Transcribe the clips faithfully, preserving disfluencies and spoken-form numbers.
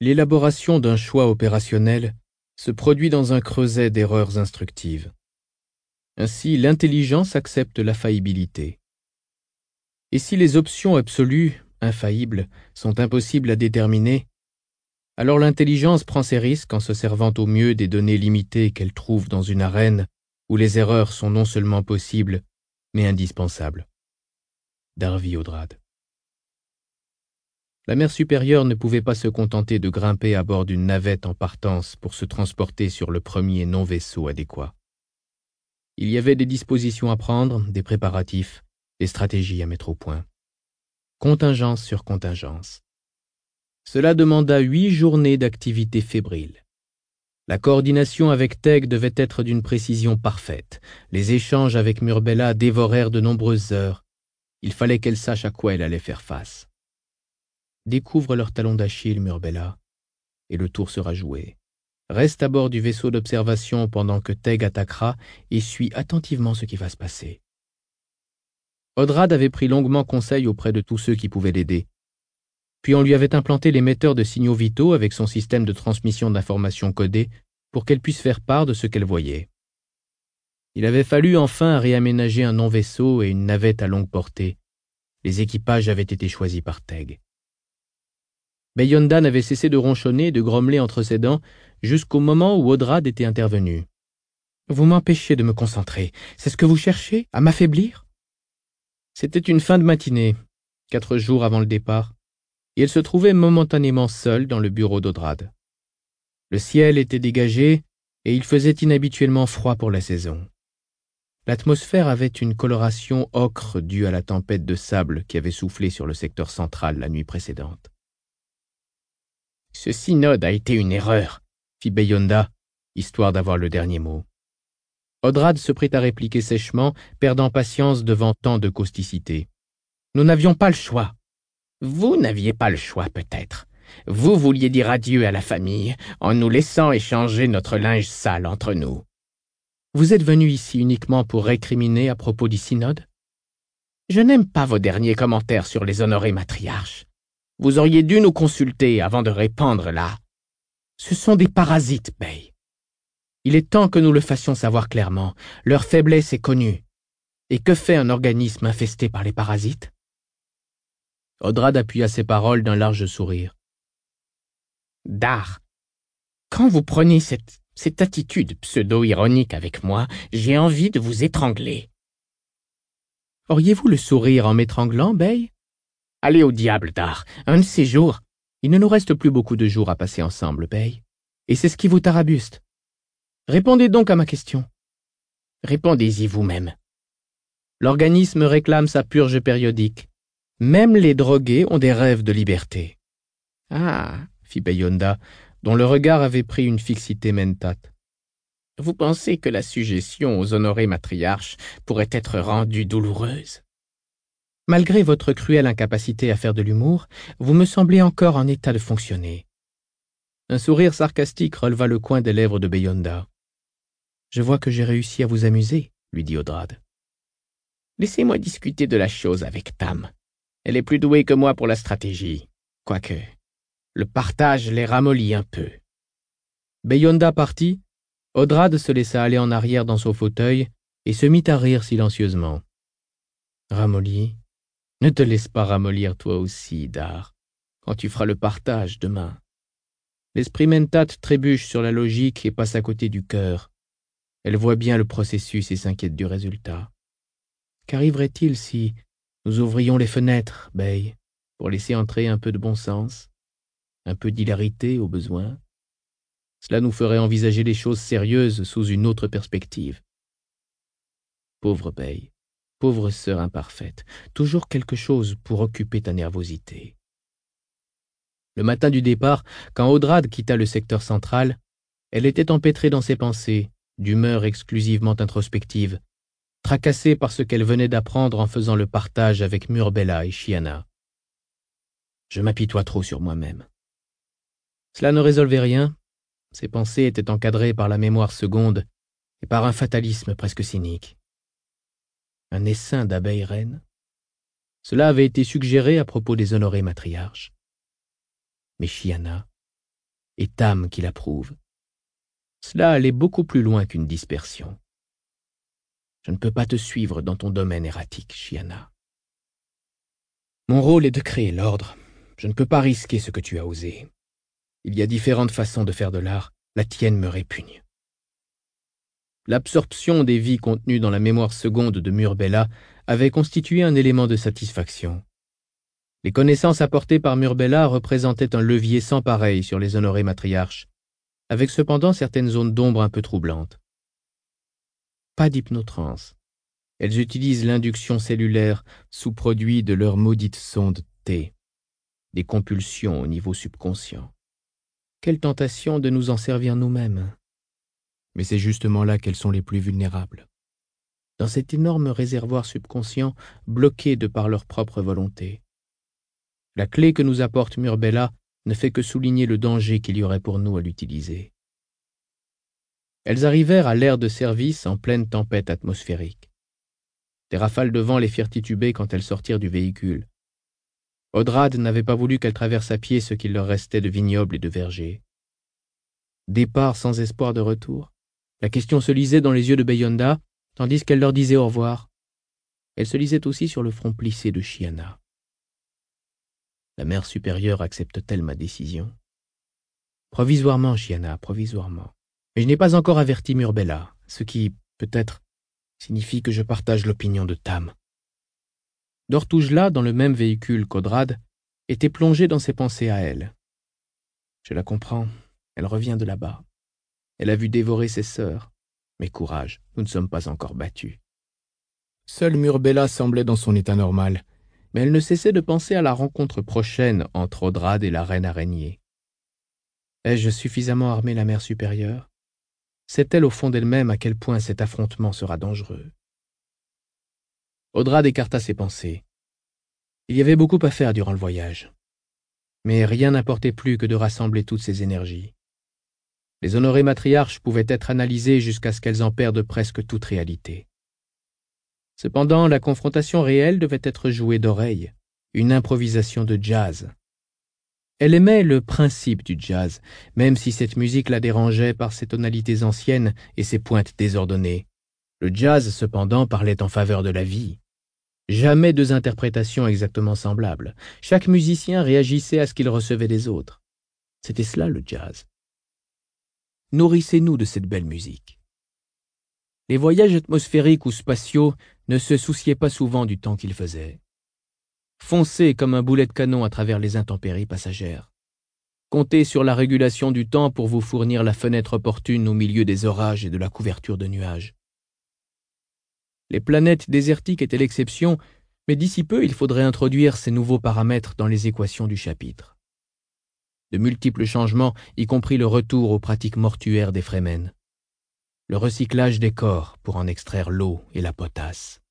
L'élaboration d'un choix opérationnel se produit dans un creuset d'erreurs instructives. Ainsi, l'intelligence accepte la faillibilité. Et si les options absolues, infaillibles, sont impossibles à déterminer, alors l'intelligence prend ses risques en se servant au mieux des données limitées qu'elle trouve dans une arène où les erreurs sont non seulement possibles, mais indispensables. D'Harvey Odrad. La mer supérieure ne pouvait pas se contenter de grimper à bord d'une navette en partance pour se transporter sur le premier non-vaisseau adéquat. Il y avait des dispositions à prendre, des préparatifs, des stratégies à mettre au point. Contingence sur contingence. Cela demanda huit journées d'activité fébrile. La coordination avec Teg devait être d'une précision parfaite. Les échanges avec Murbella dévorèrent de nombreuses heures. Il fallait qu'elle sache à quoi elle allait faire face. Découvre leur talon d'Achille, Murbella, et le tour sera joué. Reste à bord du vaisseau d'observation pendant que Teg attaquera et suis attentivement ce qui va se passer. Odrad avait pris longuement conseil auprès de tous ceux qui pouvaient l'aider. Puis on lui avait implanté l'émetteur de signaux vitaux avec son système de transmission d'informations codées pour qu'elle puisse faire part de ce qu'elle voyait. Il avait fallu enfin réaménager un non-vaisseau et une navette à longue portée. Les équipages avaient été choisis par Teg. Beyonda n'avait cessé de ronchonner et de grommeler entre ses dents jusqu'au moment où Odrad était intervenu. « Vous m'empêchez de me concentrer. C'est ce que vous cherchez, à m'affaiblir ?» C'était une fin de matinée, quatre jours avant le départ, et elle se trouvait momentanément seule dans le bureau d'Odrad. Le ciel était dégagé et il faisait inhabituellement froid pour la saison. L'atmosphère avait une coloration ocre due à la tempête de sable qui avait soufflé sur le secteur central la nuit précédente. « Ce synode a été une erreur, » fit Beyonda, histoire d'avoir le dernier mot. Odrad se prit à répliquer sèchement, perdant patience devant tant de causticité. « Nous n'avions pas le choix. »« Vous n'aviez pas le choix, peut-être. Vous vouliez dire adieu à la famille en nous laissant échanger notre linge sale entre nous. Vous êtes venu ici uniquement pour récriminer à propos du synode? Je n'aime pas vos derniers commentaires sur les honorés matriarches. Vous auriez dû nous consulter avant de répandre là. Ce sont des parasites, Bey. Il est temps que nous le fassions savoir clairement. Leur faiblesse est connue. Et que fait un organisme infesté par les parasites? Odrad appuya ses paroles d'un large sourire. Dar, quand vous prenez cette, cette attitude pseudo-ironique avec moi, j'ai envie de vous étrangler. Auriez-vous le sourire en m'étranglant, Bey? Allez au diable, Dar. Un de ces jours, il ne nous reste plus beaucoup de jours à passer ensemble, Bey. Et c'est ce qui vous tarabuste. Répondez donc à ma question. Répondez-y vous-même. L'organisme réclame sa purge périodique. Même les drogués ont des rêves de liberté. Ah, fit Beyonda, dont le regard avait pris une fixité mentate. Vous pensez que la suggestion aux honorés matriarches pourrait être rendue douloureuse? Malgré votre cruelle incapacité à faire de l'humour, vous me semblez encore en état de fonctionner. Un sourire sarcastique releva le coin des lèvres de Beyonda. Je vois que j'ai réussi à vous amuser, lui dit Odrad. Laissez-moi discuter de la chose avec Tam. Elle est plus douée que moi pour la stratégie, quoique le partage les ramollit un peu. Beyonda partit, Odrad se laissa aller en arrière dans son fauteuil et se mit à rire silencieusement. Ramolli, ne te laisse pas ramollir toi aussi, Dar, quand tu feras le partage demain. L'esprit mentate trébuche sur la logique et passe à côté du cœur. Elle voit bien le processus et s'inquiète du résultat. Qu'arriverait-il si nous ouvrions les fenêtres, Bey, pour laisser entrer un peu de bon sens, un peu d'hilarité au besoin? Cela nous ferait envisager les choses sérieuses sous une autre perspective. Pauvre Bey, pauvre sœur imparfaite, toujours quelque chose pour occuper ta nervosité. Le matin du départ, quand Odrad quitta le secteur central, elle était empêtrée dans ses pensées, d'humeur exclusivement introspective, tracassée par ce qu'elle venait d'apprendre en faisant le partage avec Murbella et Chiana. Je m'apitoie trop sur moi-même. Cela ne résolvait rien. Ses pensées étaient encadrées par la mémoire seconde et par un fatalisme presque cynique. Un essaim d'abeilles reines? Cela avait été suggéré à propos des honorés matriarches. Mais Chiana, et Tam qui l'approuve. Cela allait beaucoup plus loin qu'une dispersion. Je ne peux pas te suivre dans ton domaine erratique, Chiana. Mon rôle est de créer l'ordre. Je ne peux pas risquer ce que tu as osé. Il y a différentes façons de faire de l'art. La tienne me répugne. L'absorption des vies contenues dans la mémoire seconde de Murbella avait constitué un élément de satisfaction. Les connaissances apportées par Murbella représentaient un levier sans pareil sur les honorés matriarches, avec cependant certaines zones d'ombre un peu troublantes. Pas d'hypnotrance. Elles utilisent l'induction cellulaire sous produit de leur maudite sonde T, des compulsions au niveau subconscient. Quelle tentation de nous en servir nous-mêmes. Mais c'est justement là qu'elles sont les plus vulnérables. Dans cet énorme réservoir subconscient, bloqué de par leur propre volonté. La clé que nous apporte Murbella ne fait que souligner le danger qu'il y aurait pour nous à l'utiliser. Elles arrivèrent à l'aire de service en pleine tempête atmosphérique. Des rafales de vent les firent tituber quand elles sortirent du véhicule. Odrad n'avait pas voulu qu'elles traversent à pied ce qu'il leur restait de vignobles et de vergers. Départ sans espoir de retour. La question se lisait dans les yeux de Beyonda, tandis qu'elle leur disait au revoir. Elle se lisait aussi sur le front plissé de Chiana. La mère supérieure accepte-t-elle ma décision? Provisoirement, Chiana, provisoirement. Mais je n'ai pas encore averti Murbella, ce qui, peut-être, signifie que je partage l'opinion de Tam. Dortoujla, dans le même véhicule qu'Odrad, était plongée dans ses pensées à elle. Je la comprends, elle revient de là-bas. Elle a vu dévorer ses sœurs. Mais courage, nous ne sommes pas encore battus. Seule Murbella semblait dans son état normal, mais elle ne cessait de penser à la rencontre prochaine entre Odrad et la reine araignée. Ai-je suffisamment armé la mère supérieure? Sait-elle au fond d'elle-même à quel point cet affrontement sera dangereux? Odrad écarta ses pensées. Il y avait beaucoup à faire durant le voyage. Mais rien n'importait plus que de rassembler toutes ces énergies. Les honorées matriarches pouvaient être analysées jusqu'à ce qu'elles en perdent presque toute réalité. Cependant, la confrontation réelle devait être jouée d'oreille, une improvisation de jazz. Elle aimait le principe du jazz, même si cette musique la dérangeait par ses tonalités anciennes et ses pointes désordonnées. Le jazz, cependant, parlait en faveur de la vie. Jamais deux interprétations exactement semblables. Chaque musicien réagissait à ce qu'il recevait des autres. C'était cela le jazz. Nourrissez-nous de cette belle musique. Les voyages atmosphériques ou spatiaux ne se souciaient pas souvent du temps qu'ils faisaient. Foncez comme un boulet de canon à travers les intempéries passagères. Comptez sur la régulation du temps pour vous fournir la fenêtre opportune au milieu des orages et de la couverture de nuages. Les planètes désertiques étaient l'exception, mais d'ici peu il faudrait introduire ces nouveaux paramètres dans les équations du chapitre. De multiples changements, y compris le retour aux pratiques mortuaires des Fremen. Le recyclage des corps pour en extraire l'eau et la potasse.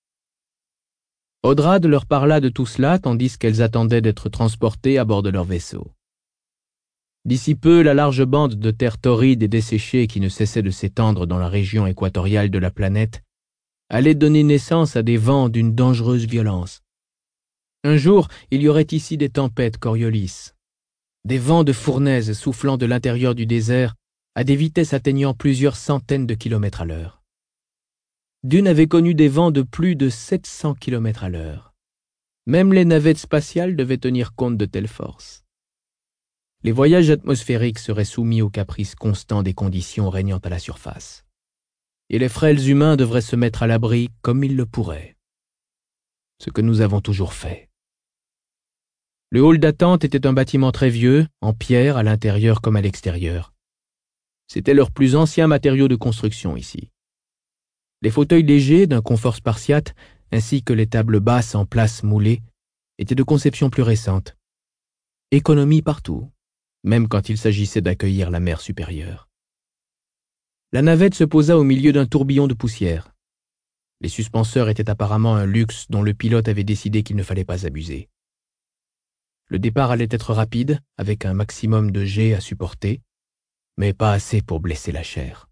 Odrad leur parla de tout cela tandis qu'elles attendaient d'être transportées à bord de leur vaisseau. D'ici peu, la large bande de terre torride et desséchée qui ne cessait de s'étendre dans la région équatoriale de la planète allait donner naissance à des vents d'une dangereuse violence. Un jour, il y aurait ici des tempêtes Coriolis, des vents de fournaise soufflant de l'intérieur du désert à des vitesses atteignant plusieurs centaines de kilomètres à l'heure. Dune avait connu des vents de plus de sept cents kilomètres à l'heure. Même les navettes spatiales devaient tenir compte de telles forces. Les voyages atmosphériques seraient soumis aux caprices constants des conditions régnant à la surface. Et les frêles humains devraient se mettre à l'abri comme ils le pourraient. Ce que nous avons toujours fait. Le hall d'attente était un bâtiment très vieux, en pierre à l'intérieur comme à l'extérieur. C'était leur plus ancien matériau de construction ici. Les fauteuils légers d'un confort spartiate, ainsi que les tables basses en place moulée, étaient de conception plus récente. Économie partout, même quand il s'agissait d'accueillir la mer supérieure. La navette se posa au milieu d'un tourbillon de poussière. Les suspenseurs étaient apparemment un luxe dont le pilote avait décidé qu'il ne fallait pas abuser. Le départ allait être rapide, avec un maximum de jet à supporter, mais pas assez pour blesser la chair.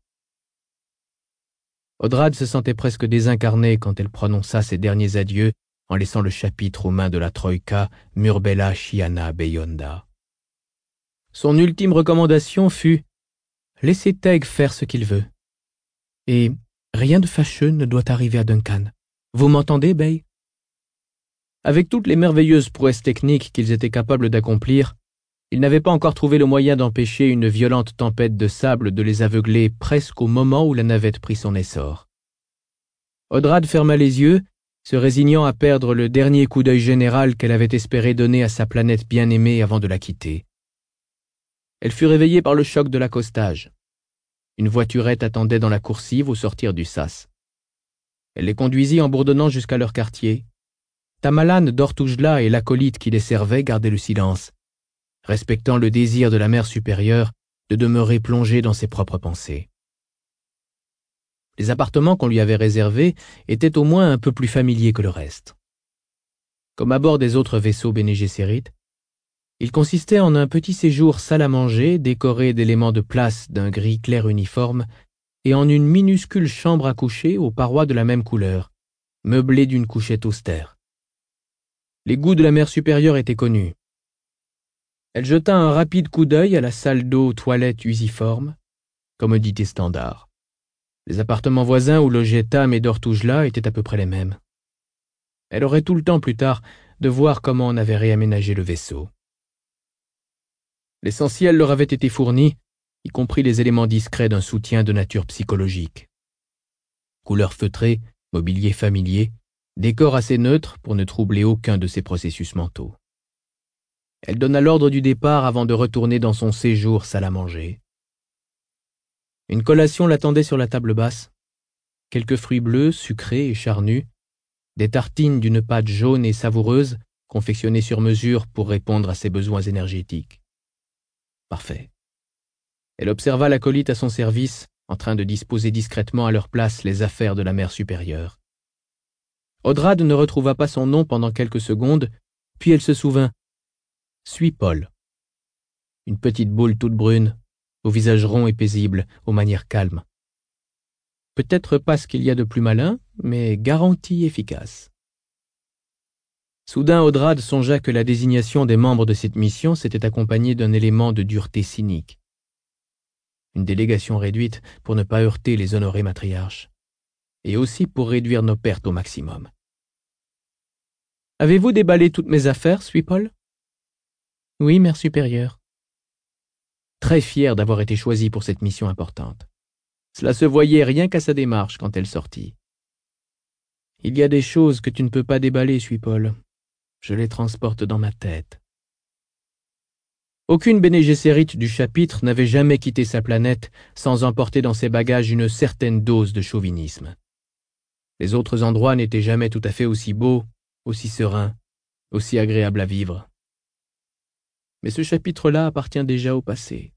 Odrad se sentait presque désincarnée quand elle prononça ses derniers adieux en laissant le chapitre aux mains de la Troïka Murbella Chiana Beyonda. Son ultime recommandation fut « Laissez Teg faire ce qu'il veut. Et rien de fâcheux ne doit arriver à Duncan. Vous m'entendez, Bay ?» Avec toutes les merveilleuses prouesses techniques qu'ils étaient capables d'accomplir, ils n'avaient pas encore trouvé le moyen d'empêcher une violente tempête de sable de les aveugler presque au moment où la navette prit son essor. Odrad ferma les yeux, se résignant à perdre le dernier coup d'œil général qu'elle avait espéré donner à sa planète bien-aimée avant de la quitter. Elle fut réveillée par le choc de l'accostage. Une voiturette attendait dans la coursive au sortir du sas. Elle les conduisit en bourdonnant jusqu'à leur quartier. Tamalan, d'Ortoujla et l'acolyte qui les servait gardaient le silence, respectant le désir de la mère supérieure de demeurer plongée dans ses propres pensées. Les appartements qu'on lui avait réservés étaient au moins un peu plus familiers que le reste. Comme à bord des autres vaisseaux Bene Gesserit, il consistait en un petit séjour salle à manger décoré d'éléments de place d'un gris clair uniforme et en une minuscule chambre à coucher aux parois de la même couleur, meublée d'une couchette austère. Les goûts de la mère supérieure étaient connus. Elle jeta un rapide coup d'œil à la salle d'eau toilette usiforme, commodité standard. Les appartements voisins où logeaient Tam et Dortoujla étaient à peu près les mêmes. Elle aurait tout le temps plus tard de voir comment on avait réaménagé le vaisseau. L'essentiel leur avait été fourni, y compris les éléments discrets d'un soutien de nature psychologique. Couleurs feutrées, mobilier familier, décor assez neutre pour ne troubler aucun de ses processus mentaux. Elle donna l'ordre du départ avant de retourner dans son séjour salle à manger. Une collation l'attendait sur la table basse. Quelques fruits bleus, sucrés et charnus, des tartines d'une pâte jaune et savoureuse, confectionnées sur mesure pour répondre à ses besoins énergétiques. Parfait. Elle observa l'acolyte à son service, en train de disposer discrètement à leur place les affaires de la mère supérieure. Odrad ne retrouva pas son nom pendant quelques secondes, puis elle se souvint. Suis Paul. Une petite boule toute brune, au visage rond et paisible, aux manières calmes. Peut-être pas ce qu'il y a de plus malin, mais garantie efficace. Soudain, Odrad songea que la désignation des membres de cette mission s'était accompagnée d'un élément de dureté cynique. Une délégation réduite pour ne pas heurter les honorés matriarches, et aussi pour réduire nos pertes au maximum. « Avez-vous déballé toutes mes affaires, suis Paul ?»« Oui, mère supérieure. » Très fière d'avoir été choisie pour cette mission importante. Cela se voyait rien qu'à sa démarche quand elle sortit. « Il y a des choses que tu ne peux pas déballer, suis Paul. Je les transporte dans ma tête. » Aucune Bene Gesserit du chapitre n'avait jamais quitté sa planète sans emporter dans ses bagages une certaine dose de chauvinisme. Les autres endroits n'étaient jamais tout à fait aussi beaux, aussi sereins, aussi agréables à vivre. Mais ce chapitre-là appartient déjà au passé.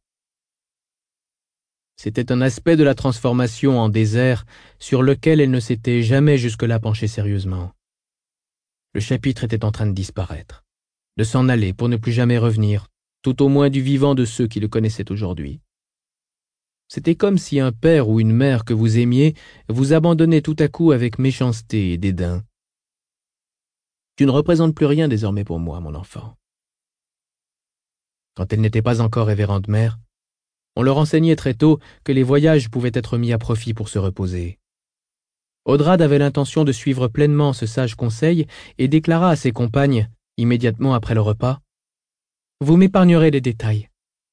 C'était un aspect de la transformation en désert sur lequel elle ne s'était jamais jusque-là penchée sérieusement. Le chapitre était en train de disparaître, de s'en aller pour ne plus jamais revenir, tout au moins du vivant de ceux qui le connaissaient aujourd'hui. C'était comme si un père ou une mère que vous aimiez vous abandonnait tout à coup avec méchanceté et dédain. Tu ne représentes plus rien désormais pour moi, mon enfant. Quand elle n'était pas encore révérende mère, on leur enseignait très tôt que les voyages pouvaient être mis à profit pour se reposer. Odrad avait l'intention de suivre pleinement ce sage conseil et déclara à ses compagnes, immédiatement après le repas, « Vous m'épargnerez les détails. »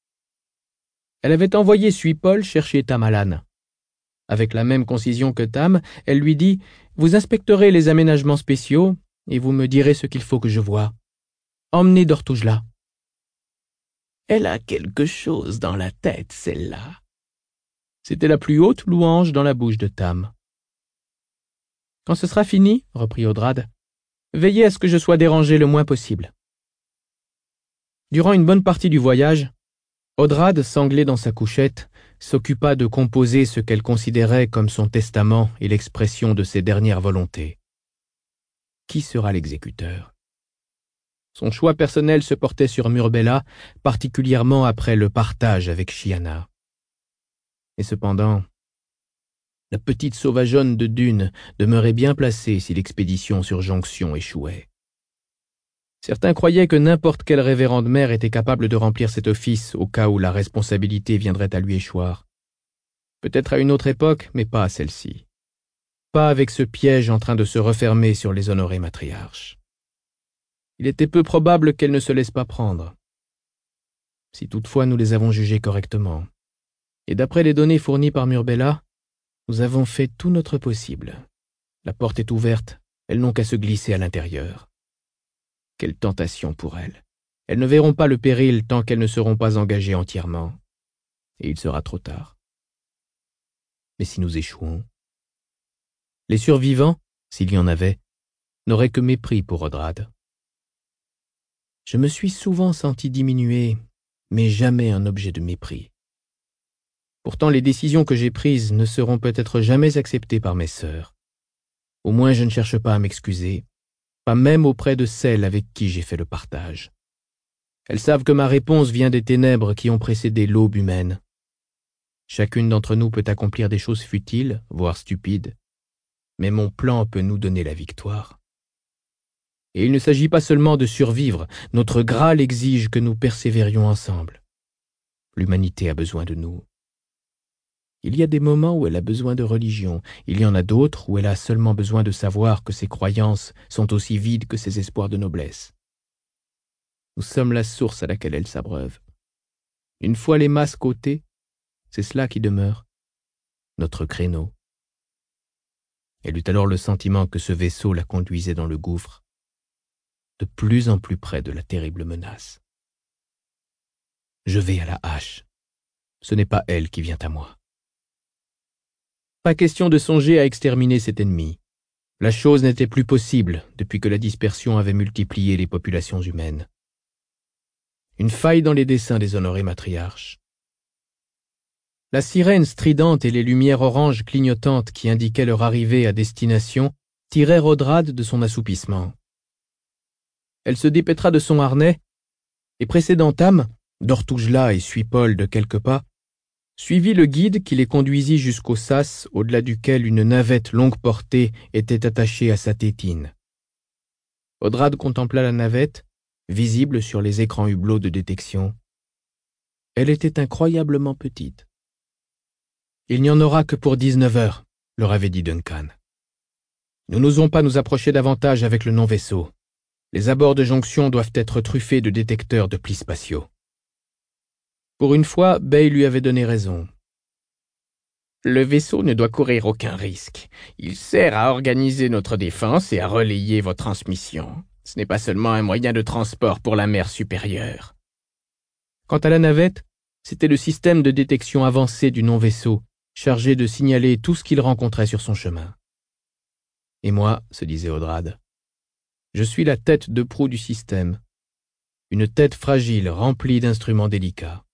Elle avait envoyé Suis-Paul chercher Tamalan. Avec la même concision que Tam, elle lui dit « Vous inspecterez les aménagements spéciaux et vous me direz ce qu'il faut que je voie. Emmenez Dortoujla. » Elle a quelque chose dans la tête, celle-là. C'était la plus haute louange dans la bouche de Tam. Quand ce sera fini, reprit Odrad, veillez à ce que je sois dérangé le moins possible. Durant une bonne partie du voyage, Odrad, sanglé dans sa couchette, s'occupa de composer ce qu'elle considérait comme son testament et l'expression de ses dernières volontés. Qui sera l'exécuteur? Son choix personnel se portait sur Murbella, particulièrement après le partage avec Chiana. Et cependant, la petite sauvageonne de Dune demeurait bien placée si l'expédition sur Jonction échouait. Certains croyaient que n'importe quelle révérende mère était capable de remplir cet office au cas où la responsabilité viendrait à lui échoir. Peut-être à une autre époque, mais pas à celle-ci. Pas avec ce piège en train de se refermer sur les honorés matriarches. Il était peu probable qu'elle ne se laisse pas prendre. Si toutefois nous les avons jugées correctement. Et d'après les données fournies par Murbella, nous avons fait tout notre possible. La porte est ouverte, elles n'ont qu'à se glisser à l'intérieur. Quelle tentation pour elles. Elles ne verront pas le péril tant qu'elles ne seront pas engagées entièrement. Et il sera trop tard. Mais si nous échouons? Les survivants, s'il y en avait, n'auraient que mépris pour Odrad. Je me suis souvent senti diminué, mais jamais un objet de mépris. Pourtant, les décisions que j'ai prises ne seront peut-être jamais acceptées par mes sœurs. Au moins, je ne cherche pas à m'excuser, pas même auprès de celles avec qui j'ai fait le partage. Elles savent que ma réponse vient des ténèbres qui ont précédé l'aube humaine. Chacune d'entre nous peut accomplir des choses futiles, voire stupides, mais mon plan peut nous donner la victoire. Et il ne s'agit pas seulement de survivre, notre Graal exige que nous persévérions ensemble. L'humanité a besoin de nous. Il y a des moments où elle a besoin de religion, il y en a d'autres où elle a seulement besoin de savoir que ses croyances sont aussi vides que ses espoirs de noblesse. Nous sommes la source à laquelle elle s'abreuve. Une fois les masques ôtés, c'est cela qui demeure, notre créneau. Elle eut alors le sentiment que ce vaisseau la conduisait dans le gouffre, de plus en plus près de la terrible menace. Je vais à la hache. Ce n'est pas elle qui vient à moi. Pas question de songer à exterminer cet ennemi. La chose n'était plus possible depuis que la dispersion avait multiplié les populations humaines. Une faille dans les desseins des honorés matriarches. La sirène stridente et les lumières oranges clignotantes qui indiquaient leur arrivée à destination tirèrent Odrad de son assoupissement. Elle se dépêtra de son harnais et, précédant Tam, d'Ortoujla et Suipol de quelques pas, suivit le guide qui les conduisit jusqu'au sas au-delà duquel une navette longue portée était attachée à sa tétine. Odrad contempla la navette, visible sur les écrans hublots de détection. Elle était incroyablement petite. Il n'y en aura que pour dix-neuf heures, leur avait dit Duncan. Nous n'osons pas nous approcher davantage avec le non-vaisseau. Les abords de jonction doivent être truffés de détecteurs de plis spatiaux. Pour une fois, Bay lui avait donné raison. Le vaisseau ne doit courir aucun risque. Il sert à organiser notre défense et à relayer vos transmissions. Ce n'est pas seulement un moyen de transport pour la mer supérieure. Quant à la navette, c'était le système de détection avancé du non-vaisseau, chargé de signaler tout ce qu'il rencontrait sur son chemin. Et moi, se disait Odrad, je suis la tête de proue du système, une tête fragile remplie d'instruments délicats.